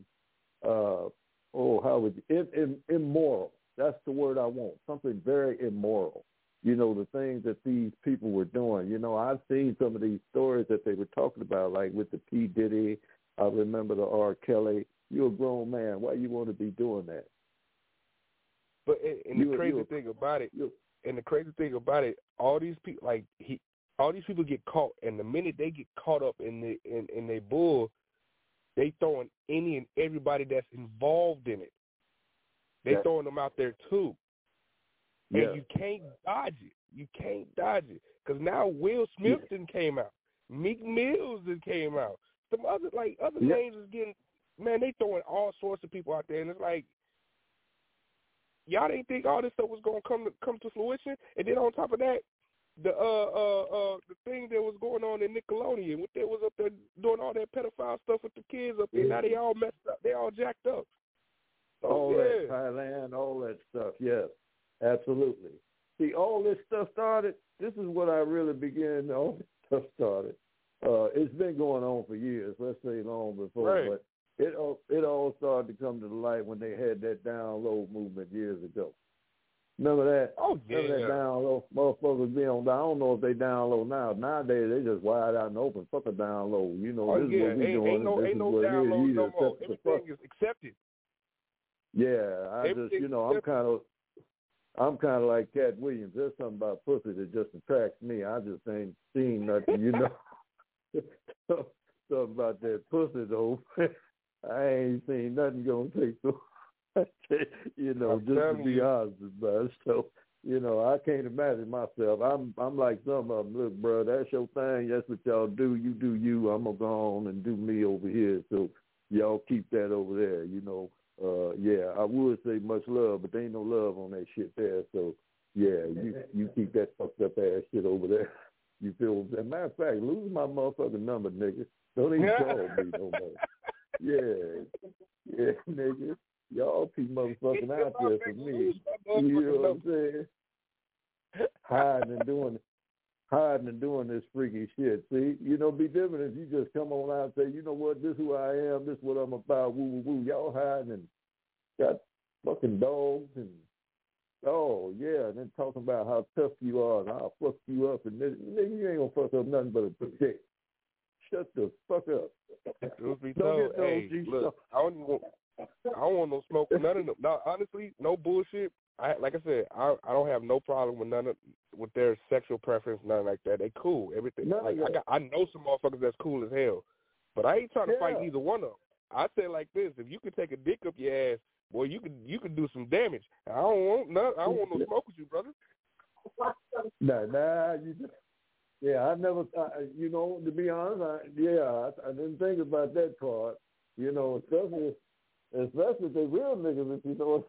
immoral. That's the word I want. Something very immoral. The things that these people were doing. I've seen some of these stories that they were talking about, like with the P. Diddy. I remember the R. Kelly. You're a grown man. Why you want to be doing that? But the crazy thing about it, all these people, all these people get caught, and the minute they get caught up in their bull, they throwing any and everybody that's involved in it. They throwing them out there too. Yeah. And you can't dodge it. Because now Will Smith came out. Meek Mills came out. Some other names is getting, man, they throwing all sorts of people out there. And it's like, y'all didn't think all this stuff was going to come to fruition? And then on top of that, the thing that was going on in Nickelodeon, what they was up there doing all that pedophile stuff with the kids up there, now they all messed up. They all jacked up. That Thailand, all that stuff, yes. Absolutely. See, all this stuff started, this is what I really began, all this stuff started. It's been going on for years, let's say long before, right. But it all started to come to the light when they had that down low movement years ago. Remember that? Oh, yeah. Remember that down low? Motherfuckers be on, I don't know if they down low now. Nowadays, they just wide out and open. Fuck a down low. This is what we doing. Ain't no down low no more. Everything is accepted. Yeah, I'm kind of like Cat Williams. There's something about pussy that just attracts me. I just ain't seen nothing, Something about that pussy, though. I ain't seen nothing gonna take so. Just to be honest about it. So, I can't imagine myself. I'm like some of them. Look, bro, that's your thing. That's what y'all do. You do you. I'm gonna go on and do me over here. So y'all keep that over there. I would say much love, but there ain't no love on that shit there. So, yeah, you keep that fucked up ass shit over there. You feel? As a matter of fact, lose my motherfucking number, nigga. Don't even call me no more. Yeah, nigga. Y'all keep motherfucking out there for me. You know what I'm saying? Hiding and doing this freaky shit. See, be different if you just come on out and say, you know what, this is who I am, this is what I'm about, woo, woo, woo. Y'all hiding and got fucking dogs and, and then talking about how tough you are and I'll fuck you up. And nigga, you ain't gonna fuck up nothing but a protect. Shut the fuck up. Look, I don't want no smoke with none of them. No, honestly, no bullshit. Like I said, I don't have no problem with their sexual preference, nothing like that. They cool, everything. I know some motherfuckers that's cool as hell, but I ain't trying to fight either one of them. I say like this: if you could take a dick up your ass, boy, you could do some damage. I don't want no smoke with you, brother. I never, to be honest, I didn't think about that part. Especially the real niggas, if you know.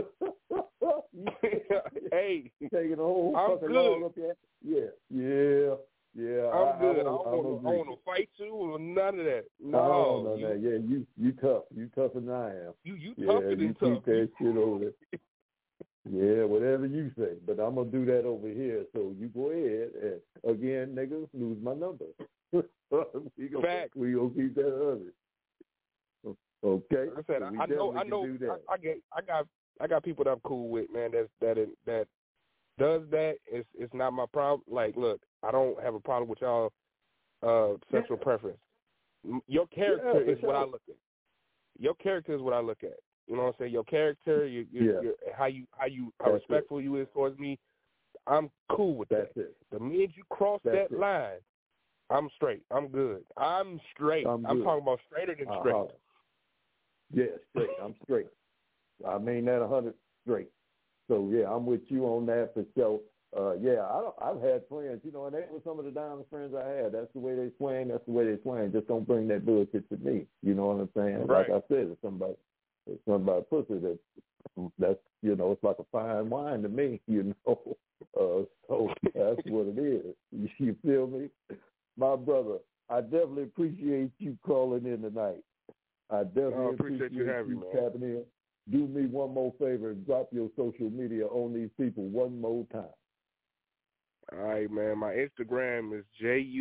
Hey, taking a whole fucking long up there. Yeah. I'm good. I don't want to fight you or none of that. No, that. Yeah, you tough. You tougher than I am. You tougher than tough. Keep that shit over there. Yeah, whatever you say. But I'm gonna do that over here. So you go ahead and again, niggas, lose my number. we gonna keep that other. Okay. Like I said, I know. I got people that I'm cool with, man. That does that. It's not my problem. Like, look, I don't have a problem with y'all sexual preference. Your character is what I look at. Your character is what I look at. You know what I'm saying? Your character, your how respectful you is towards me. I'm cool with that. The minute you cross that line, I'm straight. I'm good. I'm straight. I'm talking about straighter than straight. Yeah, straight. I'm straight. I mean that 100 straight. So yeah, I'm with you on that for sure. I've had friends, and they were some of the diamond friends I had. That's the way they swing. That's the way they swing. Just don't bring that bullshit to me. You know what I'm saying? Right. Like I said, it's somebody pussy that's it's like a fine wine to me. So that's what it is. You feel me, my brother? I definitely appreciate you calling in tonight. I definitely appreciate you having me, tapping in. Do me one more favor and drop your social media on these people one more time. All right, man. My Instagram is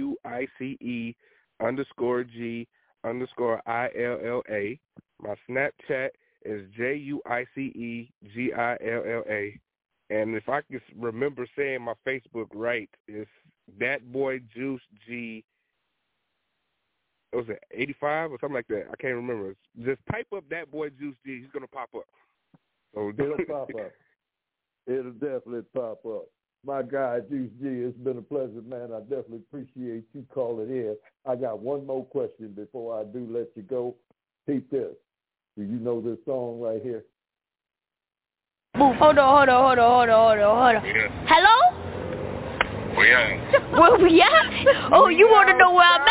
JUICE_G_ILLA. My Snapchat is JUICEGILLA. And if I can remember saying my Facebook right, it's That Boy Juice G. Was it 85 or something like that? I can't remember. Just type up That Boy Juice G. He's gonna pop up. So it'll pop up. It'll definitely pop up. My guy, Juice G, it's been a pleasure, man. I definitely appreciate you calling in. I got one more question before I do let you go. Keep this. Do you know this song right here? Hold on. Yeah. Hello? Where at? Where we at? Oh, you want to know where I'm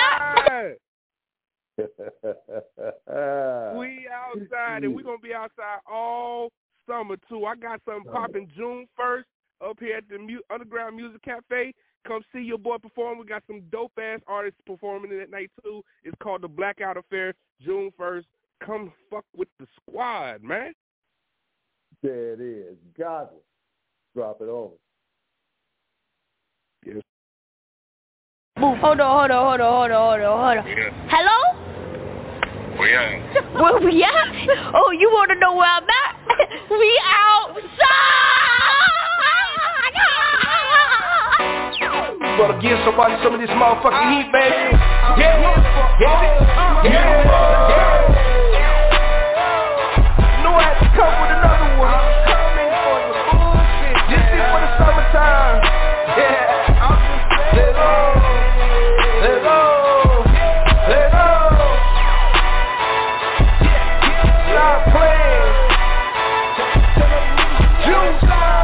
at? We outside, and we're going to be outside all summer, too. I got something popping June 1st up here at the Underground Music Cafe. Come see your boy perform. We got some dope-ass artists performing that night, too. It's called the Blackout Affair, June 1st. Come fuck with the squad, man. There it is. Got it. Drop it on. Yes. Hold on. Yeah. Hello? Where at? Where we at? Oh, you want to know where I'm at? We outside! Better give somebody some of this motherfucking heat, baby. Yeah. Know I had to come with another one. Coming for the bullshit. This is for the summertime. Yeah. I'm just saying. Let go. Stop playing. Juice.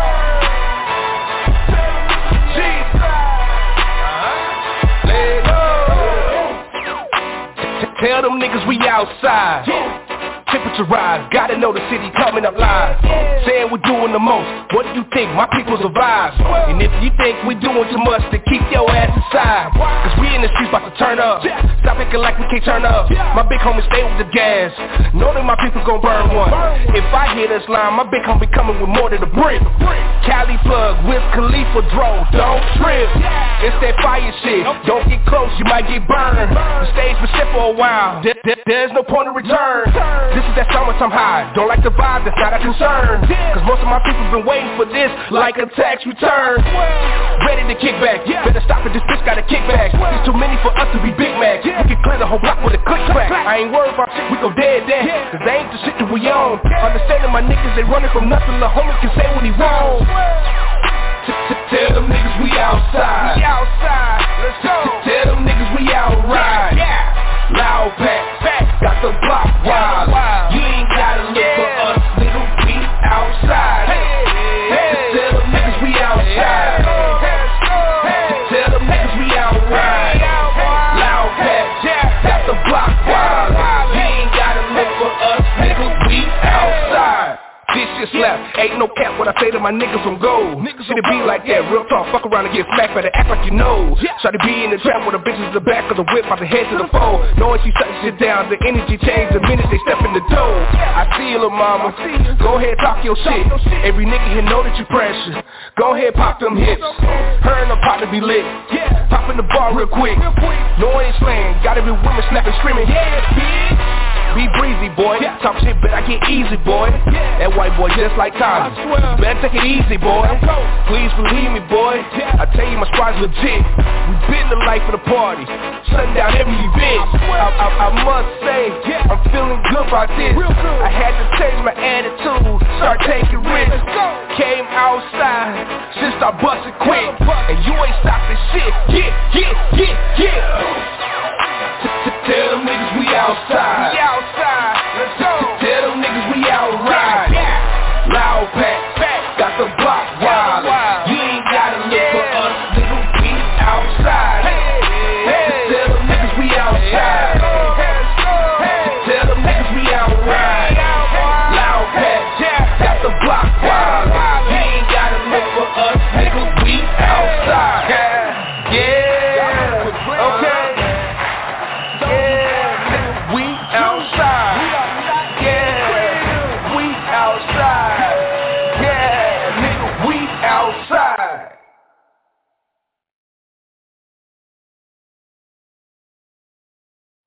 Tell them niggas we outside. Temperature rise, gotta know the city coming up live. Saying we're doing the most, what do you think? My people survive. And if you think we're doing too much, then keep your ass aside. Cause we in the streets about to turn up. Stop acting like we can't turn up. My big homie stay with the gas. Know that my people gon' burn one. If I hear this line, my big homie coming with more than a brick. Cali plug, Wiz Khalifa drone, don't trip. It's that fire shit, don't get close, you might get burned. The stage been set for a while, there's no point of return. This is that summertime high, don't like the vibe, that's not a concern. Cause most of my people been waiting for this, like a tax return. Ready to kick back, better stop it, this bitch got a kickback. There's too many for us to be Big Macs. We can clear the whole block with a click clack. I ain't worried about shit, we go dead. Cause they ain't the shit that we own. Understanding my niggas, they running from nothing, the homie can say what he wants. Tell them niggas we outside. Let's go. Tell them niggas we outride. Loud pack, got the block wild. You ain't gotta look for us, nigga, we outside. Tell them niggas we outside. Tell them niggas we outride. Loud pack, got the block wild. You ain't gotta look for us, nigga, we outside. This shit slap, ain't no cap what I say to my niggas on gold. Should it be like that, real talk, fuck around and get smacked, better act like you know. Try to be in the trap with the bitches in the back of the whip, by the head to the pole. Knowing she shutting shit down, the energy change the minute they step in the door. I see you, little mama, go ahead talk your shit. Every nigga here know that you pressure, go ahead pop them hits. Her and the partner be lit, popping the bar real quick. No one ain't slaying, got every woman snapping, screaming, yeah, bitch. Be breezy, boy. Talk shit, but I get easy, boy. That white boy just like Tommy. Better take it easy, boy. Please believe me, boy. I tell you, my squad's legit. We been the life of the party, shutting down every event. I must say, I'm feeling good about this. I had to change my attitude, start taking risks. Came outside, since I busted quick, and you ain't stopping shit. Yeah.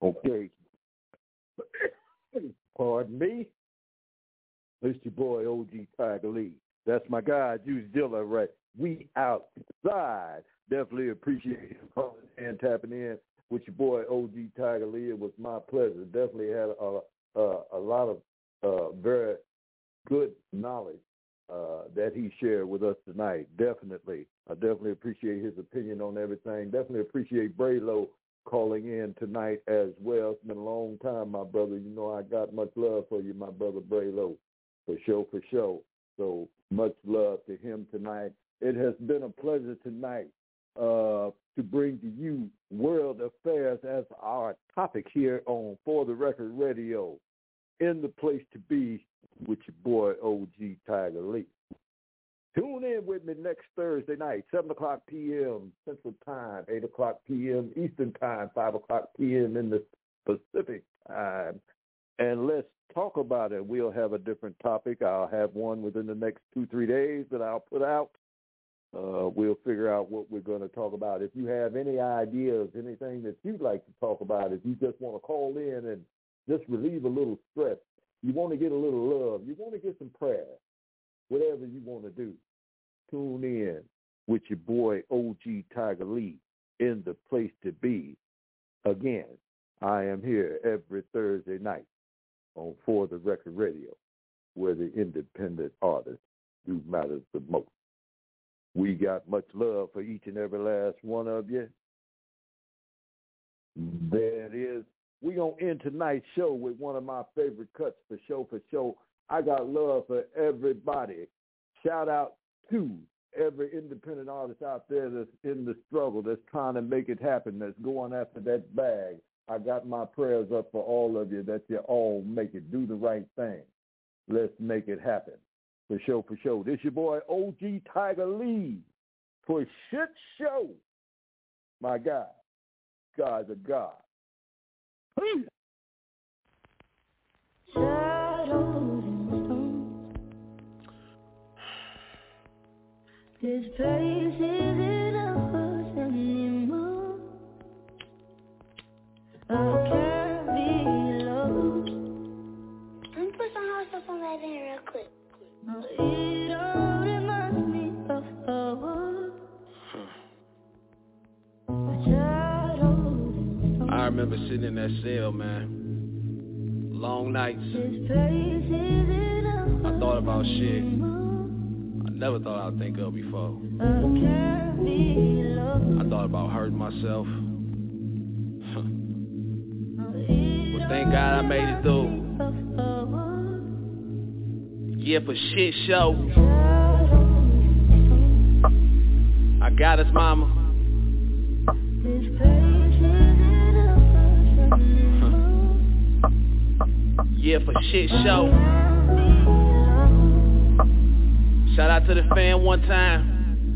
Okay. Pardon me. It's your boy, OG Tiger Lee. That's my guy, Juice Dilla, right? We outside. Definitely appreciate you calling and tapping in with your boy, OG Tiger Lee. It was my pleasure. Definitely had a lot of very good knowledge that he shared with us tonight. Definitely. I definitely appreciate his opinion on everything. Definitely appreciate Braylo calling in tonight as well. It's been a long time, my brother. You know I got much love for you, my brother Braylo. For sure. So much love to him tonight. It has been a pleasure tonight to bring to you World Affairs as our topic here on For the Record Radio. In the place to be with your boy, OG Tiger Lee. Tune in with me next Thursday night, 7 o'clock p.m. Central Time, 8 o'clock p.m. Eastern Time, 5 o'clock p.m. in the Pacific Time. And let's talk about it. We'll have a different topic. I'll have one within the next 2-3 days that I'll put out. We'll figure out what we're going to talk about. If you have any ideas, anything that you'd like to talk about, if you just want to call in and just relieve a little stress, you want to get a little love, you want to get some prayer, whatever you want to do, tune in with your boy OG Tiger Lee in the place to be. Again, I am here every Thursday night on For the Record Radio, where the independent artists do matters the most. We got much love for each and every last one of you. There it is. We're going to end tonight's show with one of my favorite cuts for show. I got love for everybody. Shout out to every independent artist out there that's in the struggle, that's trying to make it happen, that's going after that bag. I got my prayers up for all of you that you all make it. Do the right thing. Let's make it happen. For show. This your boy, OG Tiger Lee. For shit show. My God. God's a God. Peace. Shadows and stones. This place isn't ours anymore. I can't be alone. Let me put some house up on that in real quick. It all reminds me of a war. I remember sitting in that cell, man. Long nights. I thought about shit I never thought I'd think of before. I thought about hurting myself. But thank God I made it through. Yeah, for shit show. I got us, mama. Yeah, for shit show. Shout out to the fan one time.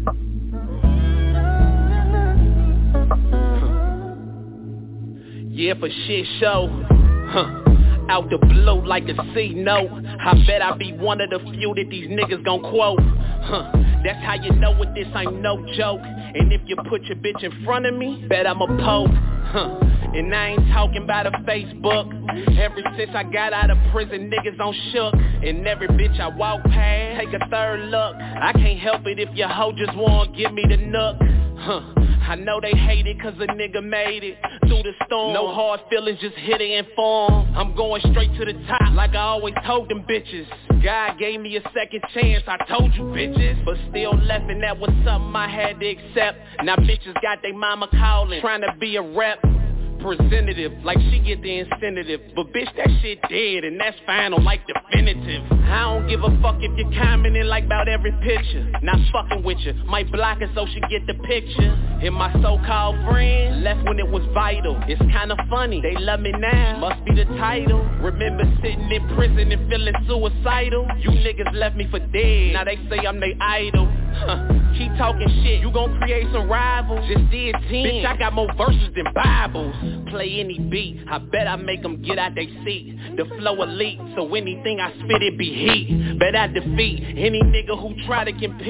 Yeah, for shit show. Out the blue like a C note. I bet I be one of the few that these niggas gon' quote. That's how you know it, this ain't no joke. And if you put your bitch in front of me, bet I'm a pope. And I ain't talking about a Facebook. Ever since I got out of prison, niggas on shook. And every bitch I walk past, take a third look. I can't help it if your hoe just wanna give me the nook. I know they hate it cause a nigga made it through the storm. No hard feelings, just hit it and form. I'm going straight to the top like I always told them bitches. God gave me a second chance, I told you bitches. But still left and that was something I had to accept. Now bitches got they mama calling, trying to be a rep. Representative, like she get the incentive. But bitch, that shit dead and that's final, like definitive. I don't give a fuck if you're commenting like about every picture. Not fucking with you, might block her so she get the picture. And my so-called friends left when it was vital. It's kinda funny, they love me now, must be the title. Remember sitting in prison and feeling suicidal. You niggas left me for dead, now they say I'm they idol. Keep talking shit, you gon' create some rivals. Just did 10, bitch, I got more verses than Bibles. Play any beat, I bet I make them get out they seat. The flow elite, so anything I spit it be heat. Bet I defeat any nigga who try to compete.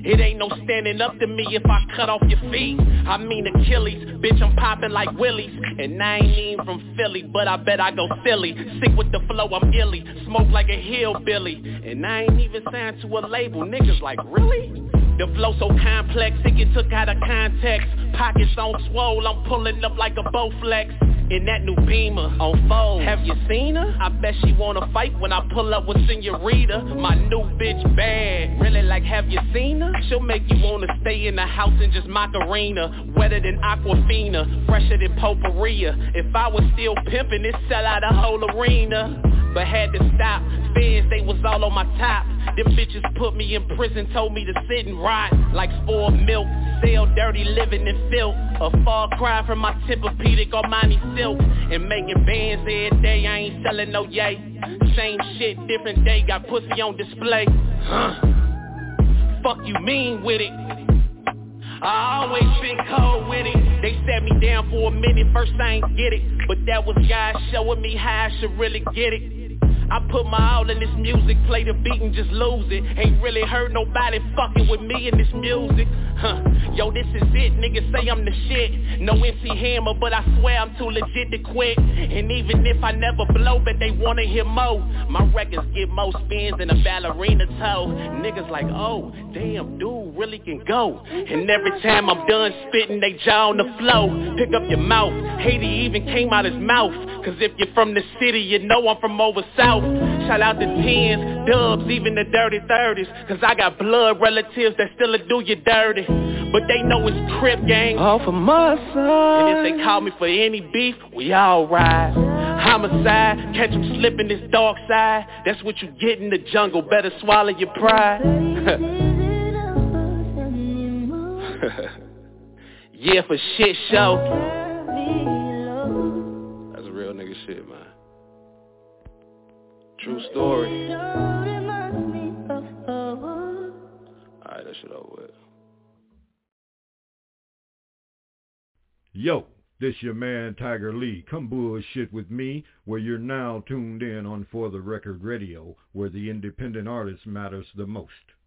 It ain't no standing up to me if I cut off your feet. I mean Achilles, bitch, I'm popping like Willies. And I ain't even from Philly, but I bet I go silly. Sick with the flow, I'm illy. Smoke like a hillbilly. And I ain't even signed to a label. Niggas like, really? The flow so complex, it get took out of context. Pockets on swole, I'm pulling up like a Bowflex. In that new Beamer, on fold. Have you seen her? I bet she wanna fight when I pull up with Senorita. My new bitch bad, really like have you seen her? She'll make you wanna stay in the house and just Macarena. Wetter than Aquafina, fresher than Potpourri. If I was still pimping, it'd sell out a whole arena. But had to stop, feds, they was all on my top. Them bitches put me in prison, told me to sit and rot. Like spoiled milk, sell dirty, living in filth. A far cry from my Tempur-Pedic Armani silk. And making bands every day, I ain't selling no yay. Same shit, different day, got pussy on display. Fuck you mean with it? I always been cold with it. They sat me down for a minute, first I ain't get it. But that was God showing me how I should really get it. I put my all in this music, play the beat and just lose it. Ain't really heard nobody fucking with me in this music. Yo, this is it, niggas say I'm the shit. No MC Hammer, but I swear I'm too legit to quit. And even if I never blow, but they wanna hear more. My records get more spins than a ballerina toe. Niggas like, oh, damn, dude really can go. And every time I'm done spitting, they jaw on the flow. Pick up your mouth, Haiti even came out his mouth. Cause if you're from the city, you know I'm from over south. Shout out to tens, dubs, even the dirty 30s. Cause I got blood relatives that still do you dirty. But they know it's Crip gang, all for my side. And if they call me for any beef, we all ride. Homicide, catch them slipping this dark side. That's what you get in the jungle, better swallow your pride. Yeah, for shit show. That's a real nigga shit, man. True story. Alright, that shit over with. Yo, this your man Tiger Lee. Come bullshit with me, where you're now tuned in on For the Record Radio, where the independent artist matters the most.